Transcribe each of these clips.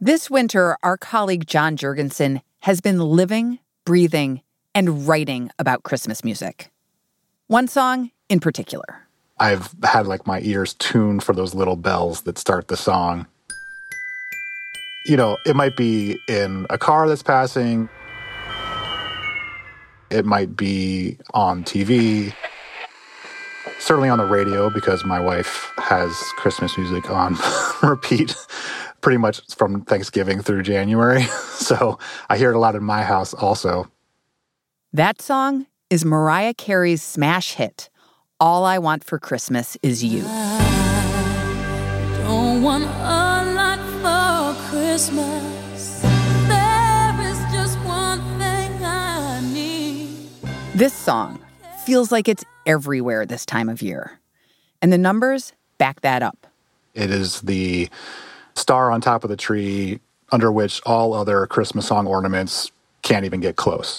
This winter, our colleague John Jurgensen has been living, breathing, and writing about Christmas music. One song in particular. I've had my ears tuned for those little bells that start the song. It might be in a car that's passing. It might be on TV. Certainly on the radio, because my wife has Christmas music on repeat pretty much from Thanksgiving through January. So I hear it a lot in my house also. That song is Mariah Carey's smash hit, All I Want for Christmas Is You. I don't want a lot for Christmas. There is just one thing I need. This song feels like it's everywhere this time of year. And the numbers back that up. It is the star on top of the tree under which all other Christmas song ornaments can't even get close.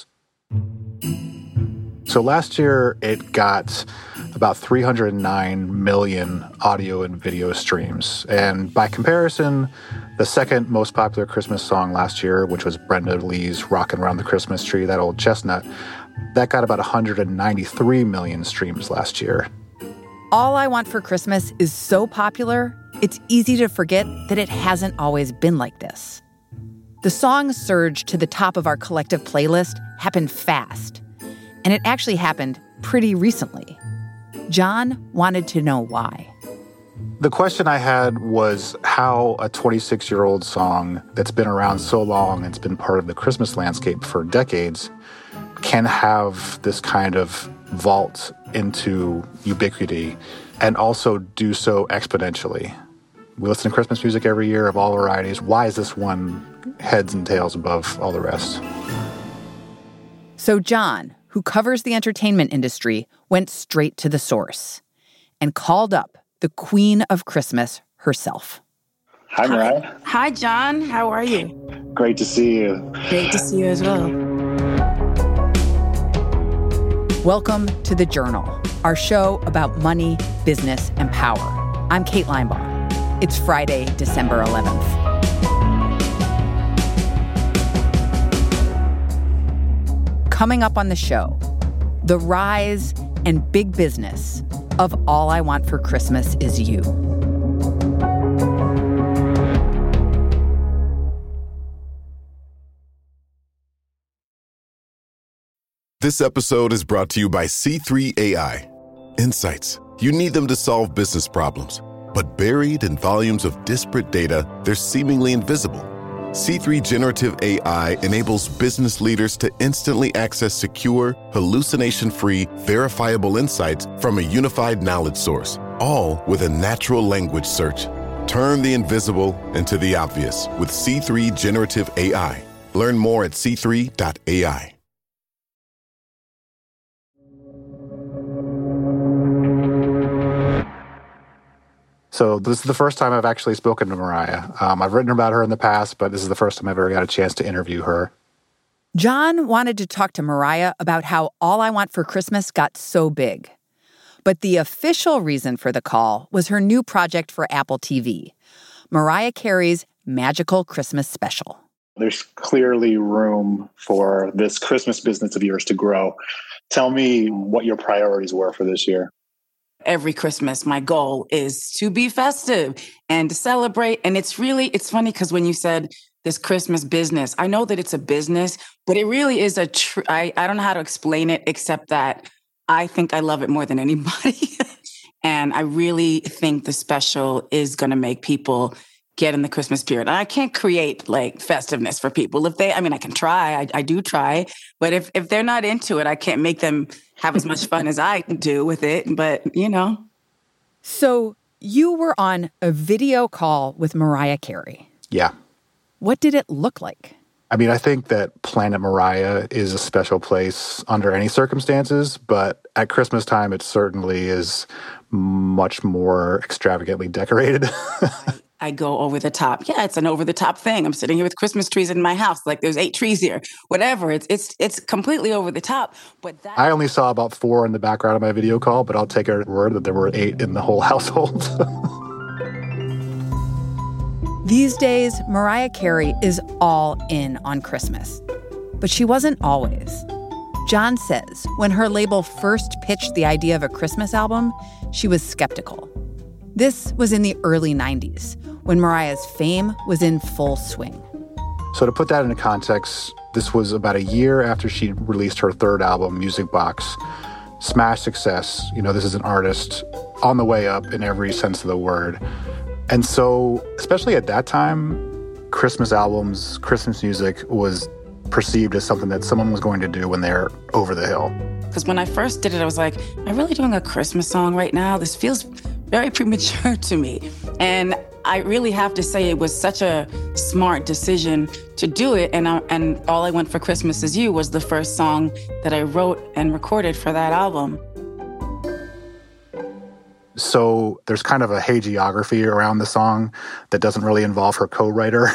So last year, it got about 309 million audio and video streams. And by comparison, the second most popular Christmas song last year, which was Brenda Lee's Rockin' Around the Christmas Tree, that old chestnut, that got about 193 million streams last year. All I Want for Christmas is so popular, it's easy to forget that it hasn't always been like this. The song's surge to the top of our collective playlist happened fast. And it actually happened pretty recently. John wanted to know why. The question I had was how a 26-year-old song that's been around so long and it's been part of the Christmas landscape for decades can have this kind of vault into ubiquity and also do so exponentially. We listen to Christmas music every year of all varieties. Why is this one heads and tails above all the rest? So John, who covers the entertainment industry, went straight to the source and called up the Queen of Christmas herself. Hi, Mariah. Hi, John. How are you? Great to see you. Great to see you as well. Welcome to The Journal, our show about money, business, and power. I'm Kate Linebaugh. It's Friday, December 11th. Coming up on the show, the rise and big business of All I Want for Christmas Is You. This episode is brought to you by C3 AI. Insights. You need them to solve business problems. But buried in volumes of disparate data, they're seemingly invisible. C3 Generative AI enables business leaders to instantly access secure, hallucination-free, verifiable insights from a unified knowledge source, all with a natural language search. Turn the invisible into the obvious with C3 Generative AI. Learn more at c3.ai. So this is the first time I've actually spoken to Mariah. I've written about her in the past, but this is the first time I've ever got a chance to interview her. John wanted to talk to Mariah about how All I Want for Christmas got so big. But the official reason for the call was her new project for Apple TV, Mariah Carey's Magical Christmas Special. There's clearly room for this Christmas business of yours to grow. Tell me what your priorities were for this year. Every Christmas, my goal is to be festive and to celebrate. And it's funny because when you said this Christmas business, I know that it's a business, but it really is I don't know how to explain it except that I think I love it more than anybody. And I really think the special is going to make people get in the Christmas spirit. I can't create festiveness for people. I can try, I do try, but if they're not into it, I can't make them have as much fun as I do with it, but So you were on a video call with Mariah Carey. Yeah. What did it look like? I think that Planet Mariah is a special place under any circumstances, but at Christmas time, it certainly is much more extravagantly decorated. I go over the top. Yeah, it's an over the top thing. I'm sitting here with Christmas trees in my house. There's 8 trees here. Whatever. It's completely over the top. But I only saw about 4 in the background of my video call, but I'll take her word that there were 8 in the whole household. These days, Mariah Carey is all in on Christmas. But she wasn't always. John says when her label first pitched the idea of a Christmas album, she was skeptical. This was in the early 90s, when Mariah's fame was in full swing. So to put that into context, this was about a year after she released her third album, Music Box. Smash success. This is an artist on the way up in every sense of the word. And so, especially at that time, Christmas albums, Christmas music was perceived as something that someone was going to do when they're over the hill. Because when I first did it, I was like, am I really doing a Christmas song right now? This feels very premature to me. And I really have to say it was such a smart decision to do it. And All I Want for Christmas Is You was the first song that I wrote and recorded for that album. So there's kind of a hagiography around the song that doesn't really involve her co-writer.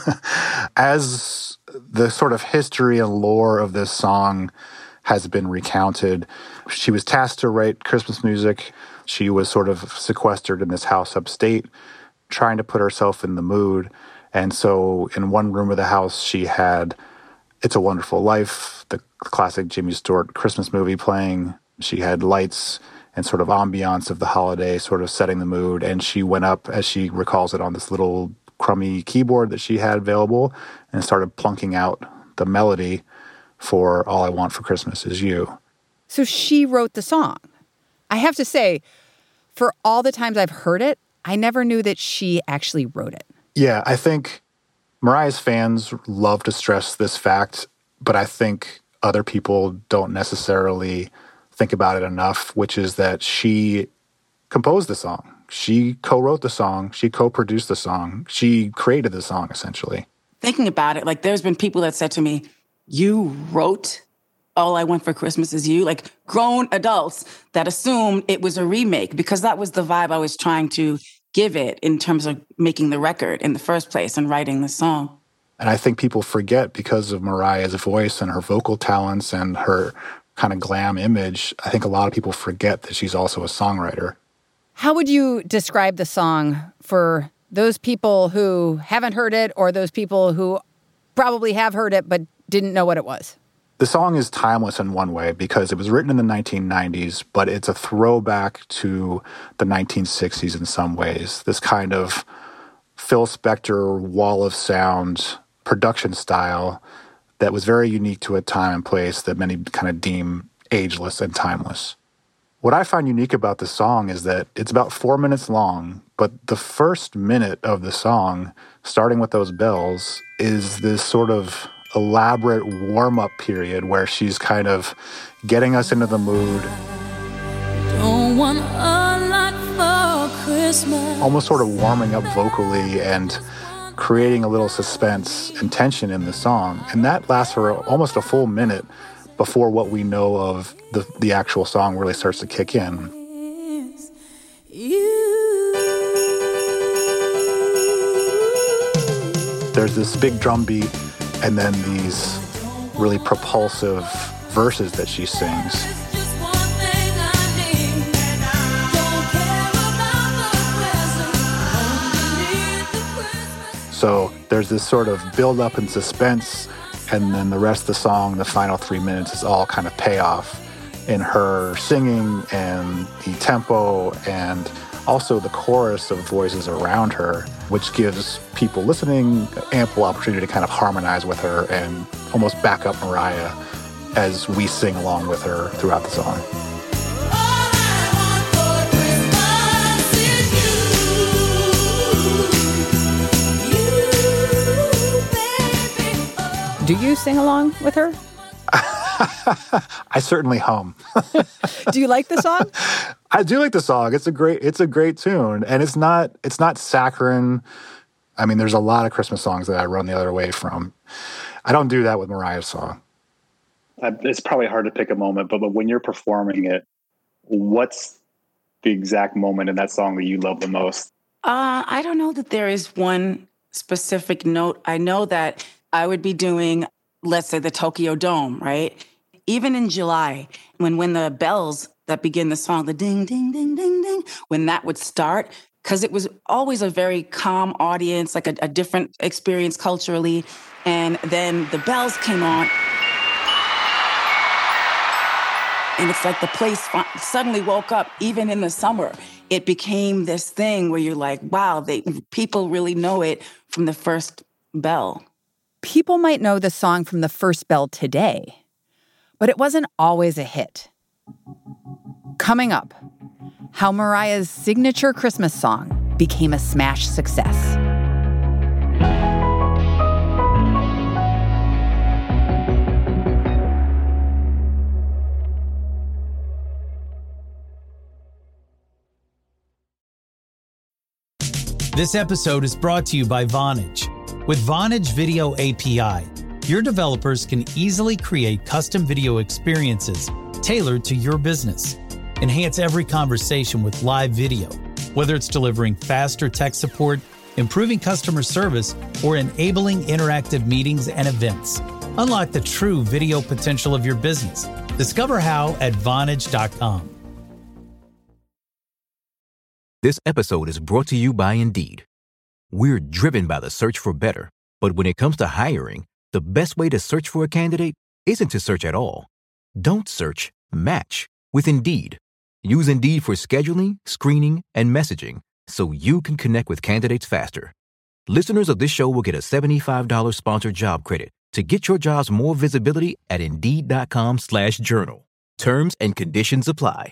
As the sort of history and lore of this song has been recounted, she was tasked to write Christmas music. She was sort of sequestered in this house upstate, trying to put herself in the mood. And so in one room of the house, she had It's a Wonderful Life, the classic Jimmy Stewart Christmas movie playing. She had lights and sort of ambiance of the holiday sort of setting the mood. And she went up, as she recalls it, on this little crummy keyboard that she had available and started plunking out the melody for All I Want for Christmas Is You. So she wrote the song. I have to say, for all the times I've heard it, I never knew that she actually wrote it. Yeah, I think Mariah's fans love to stress this fact, but I think other people don't necessarily think about it enough, which is that she composed the song. She co-wrote the song. She co-produced the song. She created the song, essentially. Thinking about it, like there's been people that said to me, you wrote All I Want for Christmas Is You? Like grown adults that assumed it was a remake because that was the vibe I was trying to give it in terms of making the record in the first place and writing the song. And I think people forget because of Mariah's voice and her vocal talents and her kind of glam image. I think a lot of people forget that she's also a songwriter. How would you describe the song for those people who haven't heard it or those people who probably have heard it but didn't know what it was? The song is timeless in one way because it was written in the 1990s, but it's a throwback to the 1960s in some ways. This kind of Phil Spector wall of sound production style that was very unique to a time and place that many kind of deem ageless and timeless. What I find unique about the song is that it's about 4 minutes long, but the first minute of the song, starting with those bells, is this sort of elaborate warm-up period where she's kind of getting us into the mood. Don't want a lot for Christmas. Almost sort of warming up vocally and creating a little suspense and tension in the song. And that lasts for almost a full minute before what we know of the actual song really starts to kick in. There's this big drum beat and then these really propulsive verses that she sings. So there's this sort of build up and suspense, and then the rest of the song, the final 3 minutes, is all kind of payoff in her singing and the tempo and also the chorus of voices around her, which gives people listening ample opportunity to kind of harmonize with her and almost back up Mariah as we sing along with her throughout the song. Do you sing along with her? I certainly hum. Do you like the song? I do like the song. It's a great tune, and it's not saccharine. I mean, there's a lot of Christmas songs that I run the other way from. I don't do that with Mariah's song. It's probably hard to pick a moment, but when you're performing it, what's the exact moment in that song that you love the most? I don't know that there is one specific note. I know that I would be doing, let's say, the Tokyo Dome, right? Even in July, when the bells that begin the song, the ding, ding, ding, ding, ding, when that would start, because it was always a very calm audience, like a different experience culturally. And then the bells came on. And it's like the place suddenly woke up, even in the summer. It became this thing where you're like, wow, people really know it from the first bell. People might know the song from the first bell today, but it wasn't always a hit. Coming up, how Mariah's signature Christmas song became a smash success. This episode is brought to you by Vonage. With Vonage Video API, your developers can easily create custom video experiences tailored to your business. Enhance every conversation with live video, whether it's delivering faster tech support, improving customer service, or enabling interactive meetings and events. Unlock the true video potential of your business. Discover how at Vonage.com. This episode is brought to you by Indeed. We're driven by the search for better, but when it comes to hiring, the best way to search for a candidate isn't to search at all. Don't search, match with Indeed. Use Indeed for scheduling, screening, and messaging so you can connect with candidates faster. Listeners of this show will get a $75 sponsored job credit to get your jobs more visibility at Indeed.com/journal. Terms and conditions apply.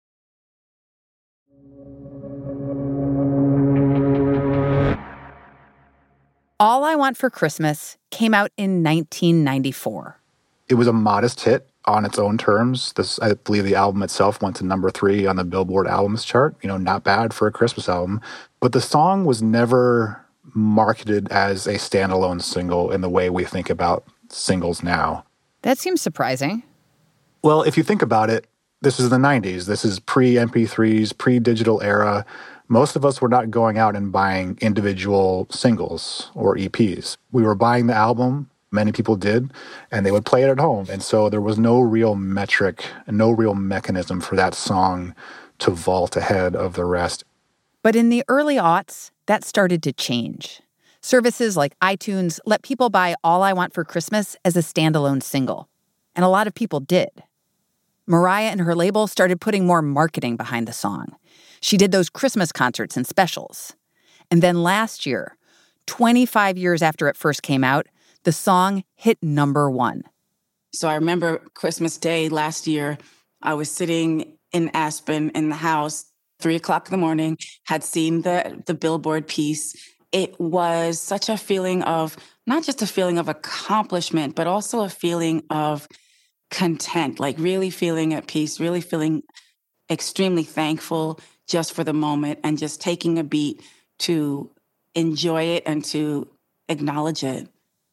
All I Want for Christmas came out in 1994. It was a modest hit on its own terms. I believe the album itself went to number 3 on the Billboard albums chart. Not bad for a Christmas album. But the song was never marketed as a standalone single in the way we think about singles now. That seems surprising. Well, if you think about it, this is the 90s. This is pre-MP3s, pre-digital era. Most of us were not going out and buying individual singles or EPs. We were buying the album, many people did, and they would play it at home. And so there was no real metric and no real mechanism for that song to vault ahead of the rest. But in the early aughts, that started to change. Services like iTunes let people buy All I Want for Christmas as a standalone single. And a lot of people did. Mariah and her label started putting more marketing behind the song. She did those Christmas concerts and specials. And then last year, 25 years after it first came out, the song hit number 1. So I remember Christmas Day last year, I was sitting in Aspen in the house, 3:00 in the morning, had seen the Billboard piece. It was such a feeling of, not just a feeling of accomplishment, but also a feeling of content, like really feeling at peace, really feeling extremely thankful just for the moment and just taking a beat to enjoy it and to acknowledge it.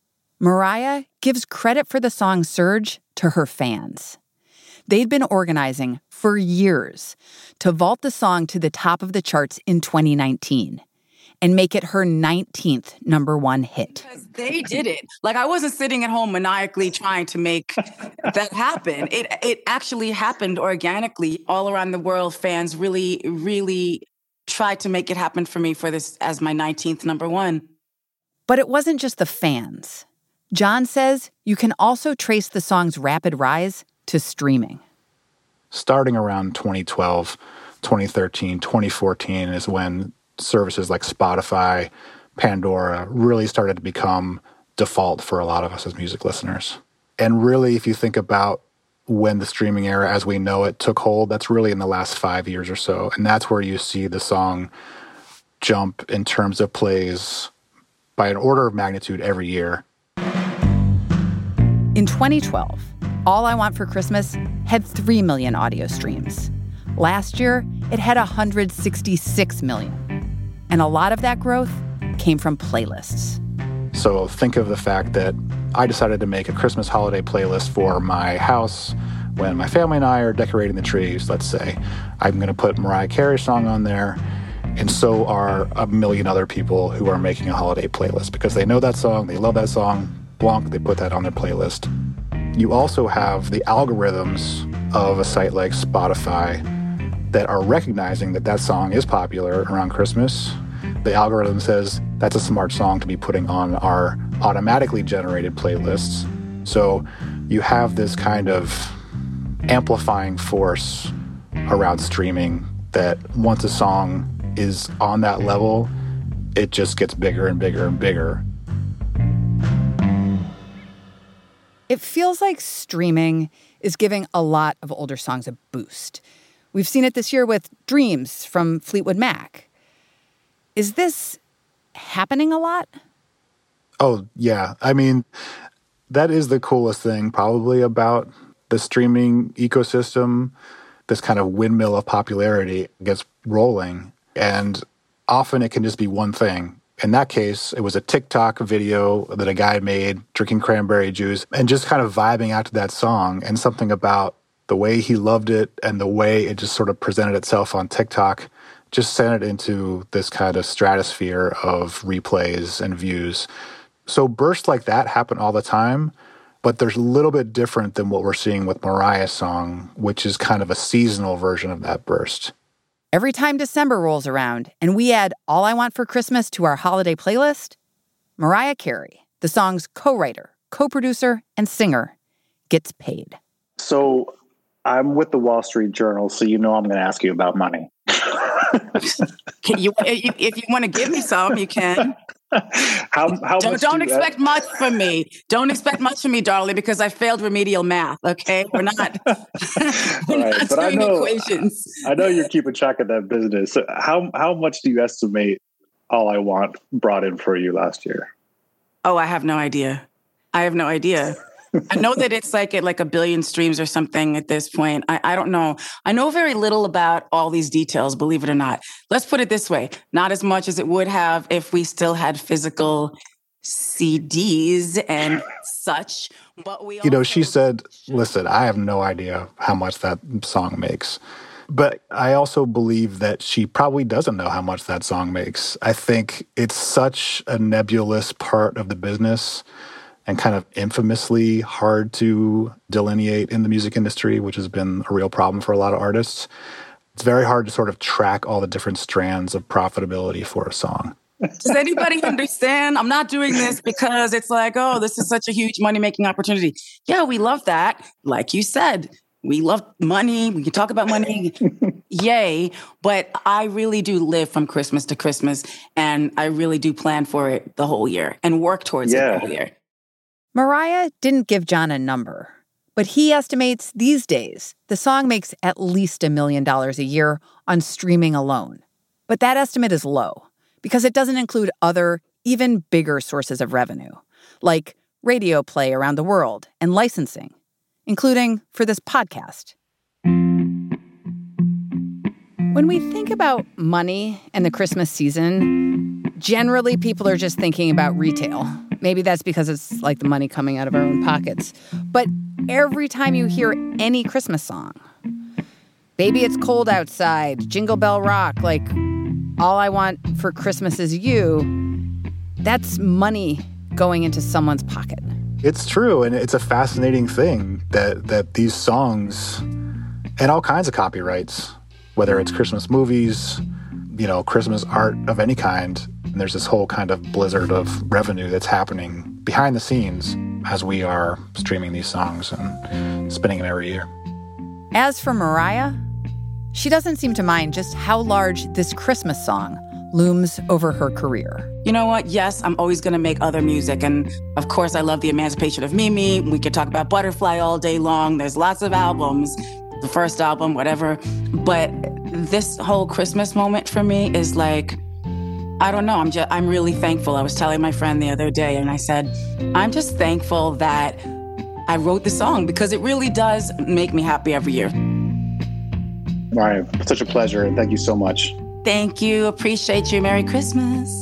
Mariah gives credit for the song's surge to her fans. They'd been organizing for years to vault the song to the top of the charts in 2019 and make it her 19th number 1 hit. Because they did it. Like, I wasn't sitting at home maniacally trying to make that happen. It actually happened organically. All around the world, fans really, really tried to make it happen for me for this as my 19th number 1. But it wasn't just the fans. John says you can also trace the song's rapid rise to streaming. Starting around 2012, 2013, 2014 is when services like Spotify, Pandora really started to become default for a lot of us as music listeners. And really, if you think about when the streaming era as we know it took hold, that's really in the last 5 years or so. And that's where you see the song jump in terms of plays by an order of magnitude every year. In 2012, All I Want for Christmas had 3 million audio streams. Last year, it had 166 million. And a lot of that growth came from playlists. So think of the fact that I decided to make a Christmas holiday playlist for my house when my family and I are decorating the trees, let's say. I'm going to put Mariah Carey's song on there, and so are a million other people who are making a holiday playlist because they know that song, they love that song, Blanc, they put that on their playlist. You also have the algorithms of a site like Spotify that are recognizing that that song is popular around Christmas. The algorithm says that's a smart song to be putting on our automatically generated playlists. So you have this kind of amplifying force around streaming that once a song is on that level, it just gets bigger and bigger and bigger. It feels like streaming is giving a lot of older songs a boost. We've seen it this year with Dreams from Fleetwood Mac. Is this happening a lot? Oh, yeah. I mean, that is the coolest thing probably about the streaming ecosystem. This kind of windmill of popularity gets rolling, and often it can just be one thing. In that case, it was a TikTok video that a guy made drinking cranberry juice and just kind of vibing out to that song, and something about the way he loved it and the way it just sort of presented itself on TikTok just sent it into this kind of stratosphere of replays and views. So bursts like that happen all the time, but there's a little bit different than what we're seeing with Mariah's song, which is kind of a seasonal version of that burst. Every time December rolls around and we add All I Want for Christmas to our holiday playlist, Mariah Carey, the song's co-writer, co-producer, and singer, gets paid. So I'm with the Wall Street Journal, so you know I'm going to ask you about money. If you want to give me some, you can. How don't expect much from me. Don't expect much from me, darling, because I failed remedial math. Okay, we're not. Not but doing equations. I know you're keeping track of that business. So how much do you estimate All I Want brought in for you last year? Oh, I have no idea. I know that it's like at like 1 billion streams or something at this point. I don't know. I know very little about all these details, believe it or not. Let's put it this way. Not as much as it would have if we still had physical CDs and such. But we she said, listen, I have no idea how much that song makes. But I also believe that she probably doesn't know how much that song makes. I think it's such a nebulous part of the business and kind of infamously hard to delineate in the music industry, which has been a real problem for a lot of artists. It's very hard to sort of track all the different strands of profitability for a song. Does anybody understand? I'm not doing this because it's like, oh, this is such a huge money-making opportunity. Yeah, we love that. Like you said, we love money. We can talk about money. Yay. But I really do live from Christmas to Christmas, and I really do plan for it the whole year and work towards it the whole year. Mariah didn't give John a number, but he estimates these days the song makes at least $1 million a year on streaming alone. But that estimate is low because it doesn't include other, even bigger sources of revenue, like radio play around the world and licensing, including for this podcast. When we think about money and the Christmas season, generally people are just thinking about retail. Maybe that's because it's like the money coming out of our own pockets. But every time you hear any Christmas song, Baby It's Cold Outside, Jingle Bell Rock, like All I Want for Christmas Is You, that's money going into someone's pocket. It's true, and it's a fascinating thing that these songs, and all kinds of copyrights, whether it's Christmas movies, Christmas art of any kind, and there's this whole kind of blizzard of revenue that's happening behind the scenes as we are streaming these songs and spinning them every year. As for Mariah, she doesn't seem to mind just how large this Christmas song looms over her career. You know what? Yes, I'm always going to make other music. And of course, I love The Emancipation of Mimi. We could talk about Butterfly all day long. There's lots of albums, the first album, whatever. But this whole Christmas moment for me is like, I don't know. I'm really thankful. I was telling my friend the other day, and I said, I'm just thankful that I wrote the song because it really does make me happy every year. Mariah, such a pleasure, and thank you so much. Thank you. Appreciate you. Merry Christmas.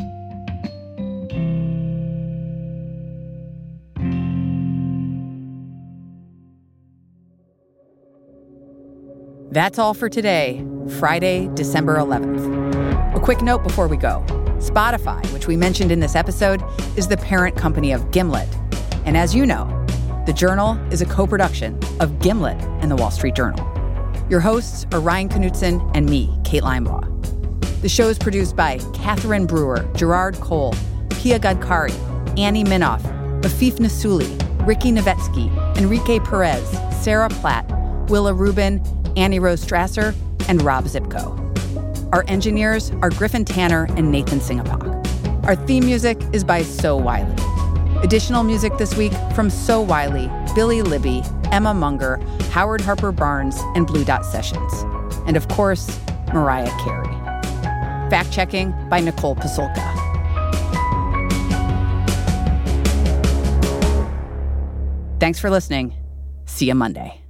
That's all for today, Friday, December 11th. A quick note before we go. Spotify, which we mentioned in this episode, is the parent company of Gimlet. And as you know, The Journal is a co-production of Gimlet and The Wall Street Journal. Your hosts are Ryan Knutson and me, Kate Linebaugh. The show is produced by Catherine Brewer, Gerard Cole, Pia Gadkari, Annie Minoff, Afif Nasuli, Ricky Novetsky, Enrique Perez, Sarah Platt, Willa Rubin, Annie Rose Strasser, and Rob Zipko. Our engineers are Griffin Tanner and Nathan Singapak. Our theme music is by So Wiley. Additional music this week from So Wiley, Billy Libby, Emma Munger, Howard Harper Barnes, and Blue Dot Sessions. And of course, Mariah Carey. Fact-checking by Nicole Pasulka. Thanks for listening. See you Monday.